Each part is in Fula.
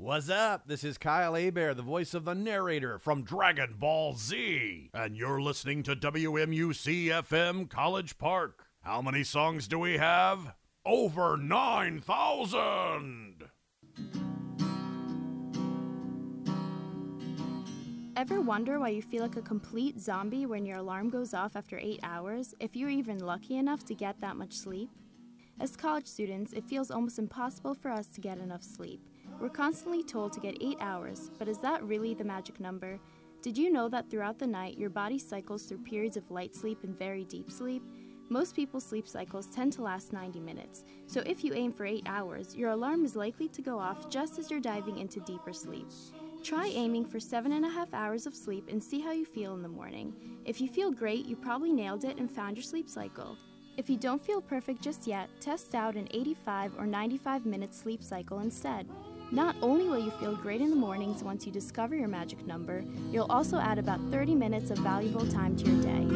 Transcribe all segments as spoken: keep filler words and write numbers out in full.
What's up? This is Kyle Hebert, the voice of the narrator from Dragon Ball Z. And you're listening to W M U C F M College Park. How many songs do we have? Over nine thousand! Ever wonder why you feel like a complete zombie when your alarm goes off after eight hours, if you're even lucky enough to get that much sleep? As college students, it feels almost impossible for us to get enough sleep. We're constantly told to get eight hours, but is that really the magic number? Did you know that throughout the night, your body cycles through periods of light sleep and very deep sleep? Most people's sleep cycles tend to last ninety minutes, so if you aim for eight hours, your alarm is likely to go off just as you're diving into deeper sleep. Try aiming for seven and a half hours of sleep and see how you feel in the morning. If you feel great, you probably nailed it and found your sleep cycle. If you don't feel perfect just yet, test out an eighty-five or ninety-five minute sleep cycle instead. Not only will you feel great in the mornings once you discover your magic number, you'll also add about thirty minutes of valuable time to your day.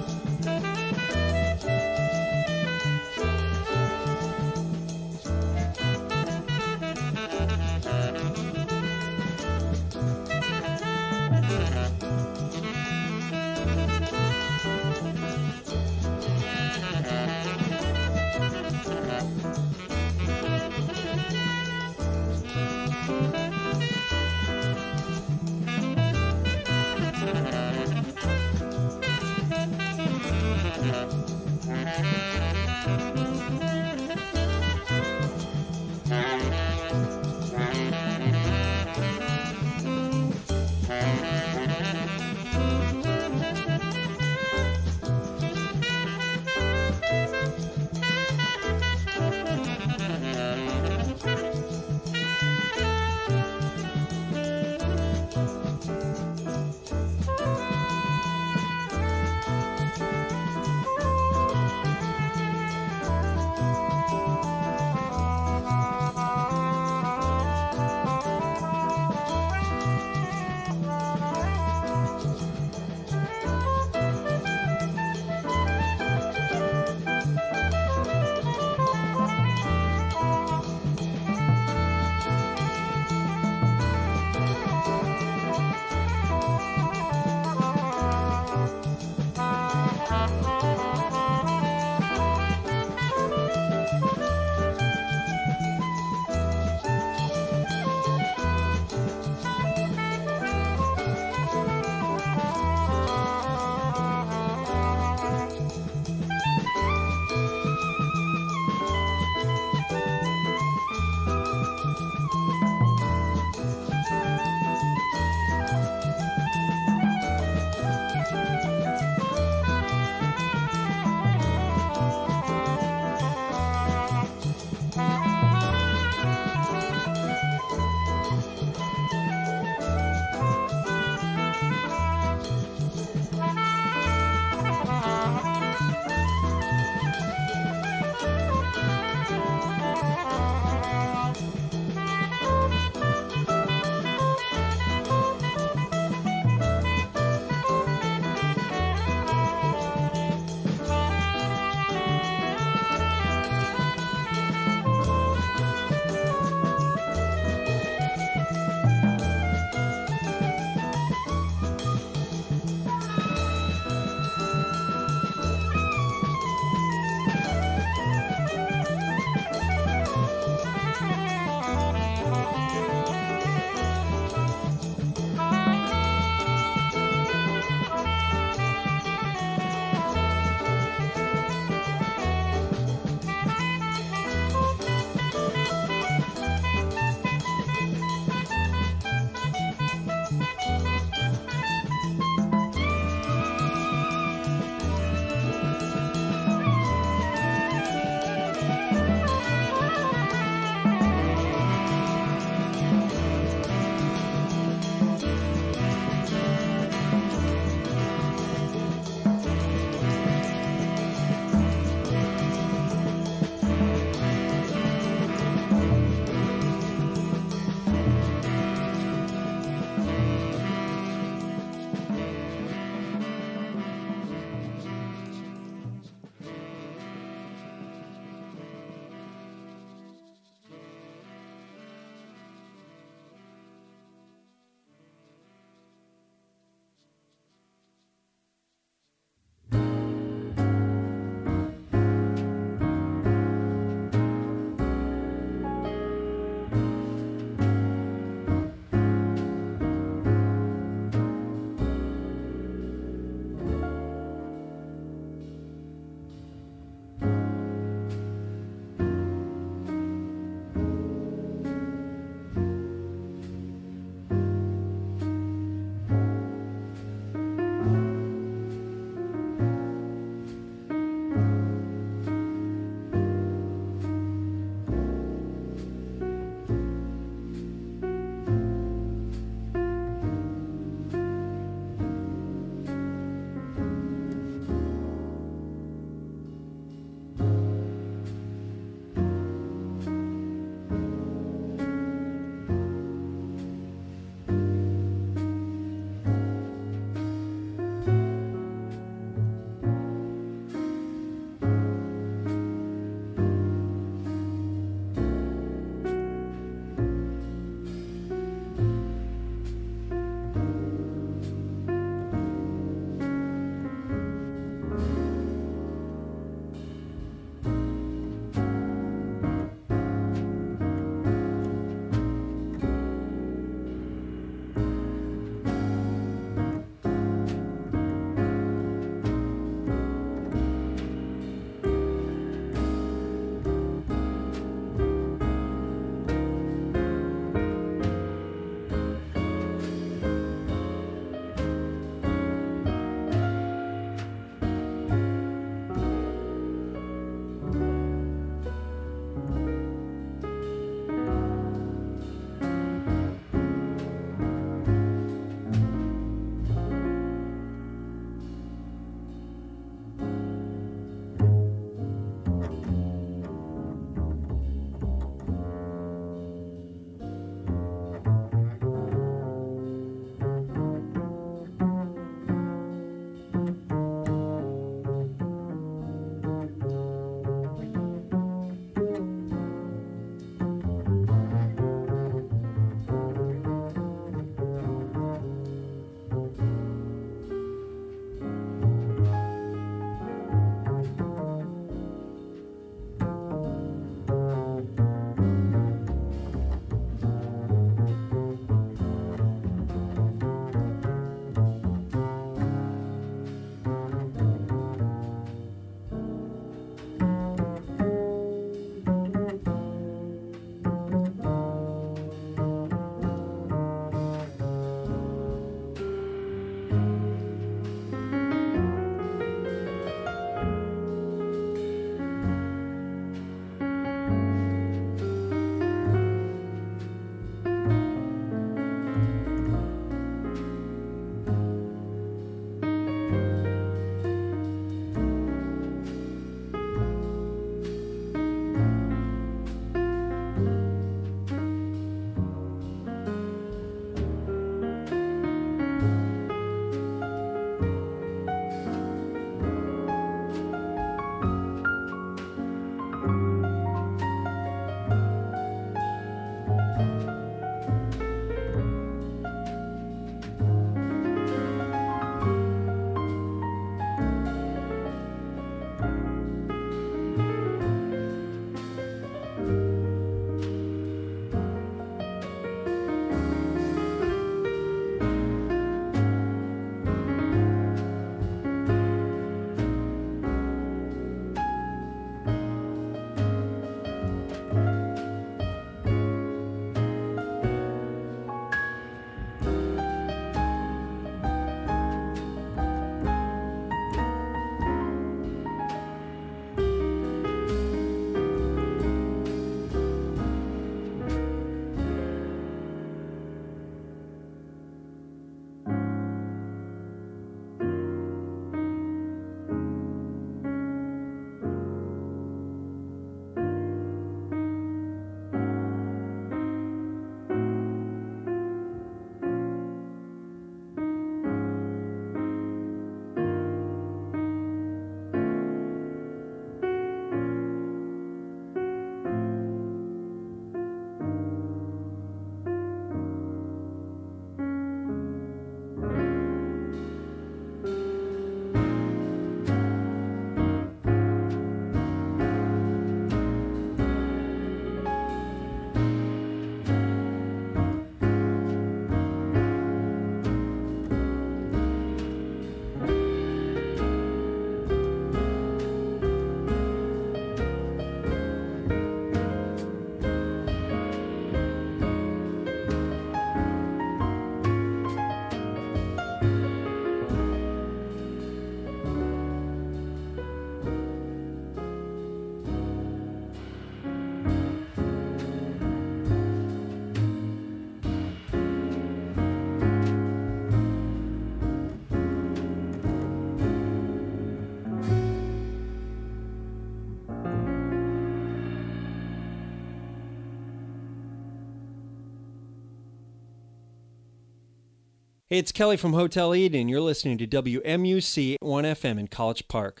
Hey, it's Kelly from Hotel Eden. You're listening to W M U C one F M in College Park.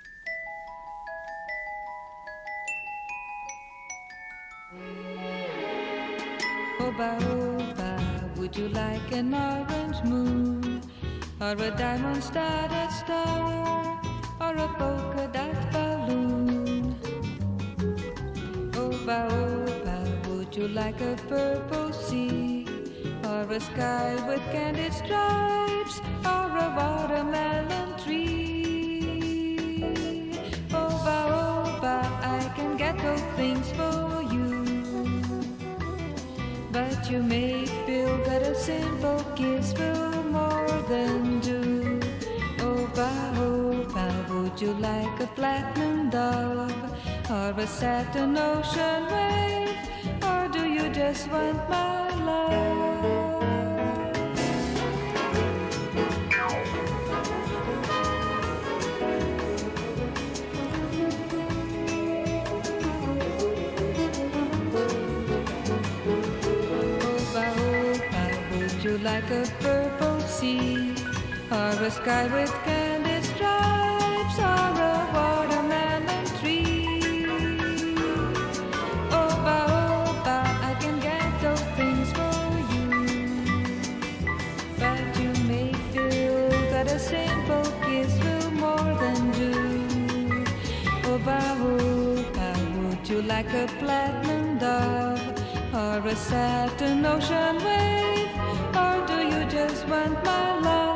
Oba, oba, would you like an orange moon, or a diamond-studded star, or a polka dot balloon? Oba, oba, would you like a purple sea, or a sky with candied stripes, or a watermelon tree? Oba, oba, I can get those things for you. But you may feel that a simple kiss will more than do. Oba, oba, would you like a platinum dove, or a satin ocean wave, or do you just want my love? Would you like a purple sea, or a sky with candy stripes, or a watermelon tree? Oba, oba, I can get those things for you. But you may feel that a simple kiss will more than do. Oba, oba, would you like a platinum dove, or a satin ocean wave, or do you just want my love?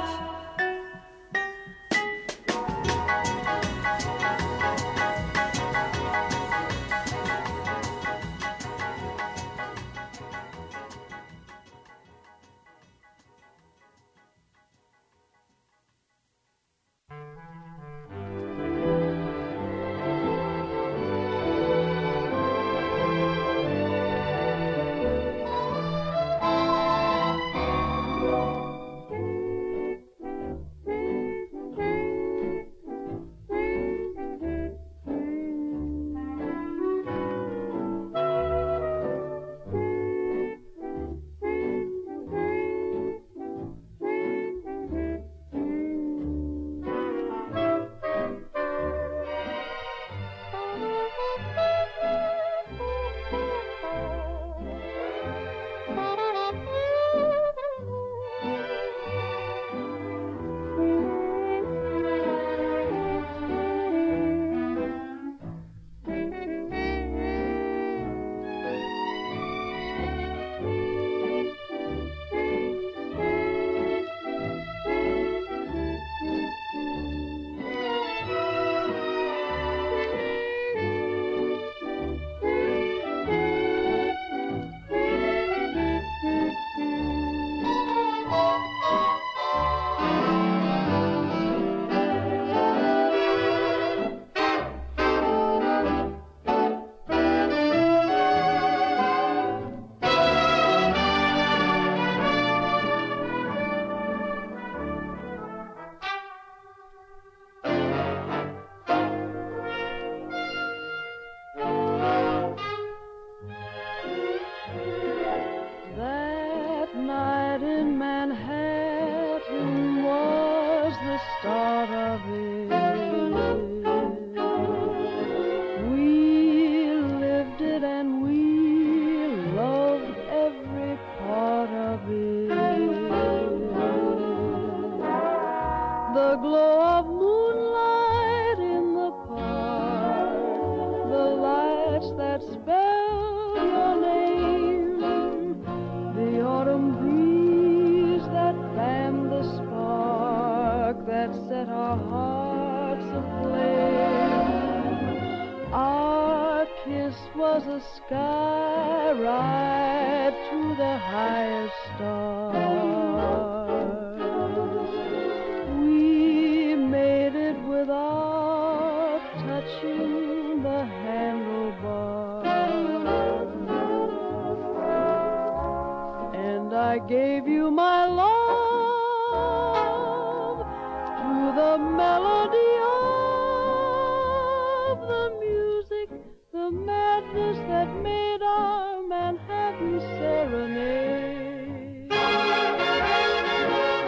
Manhattan serenade.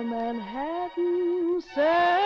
Manhattan Sand.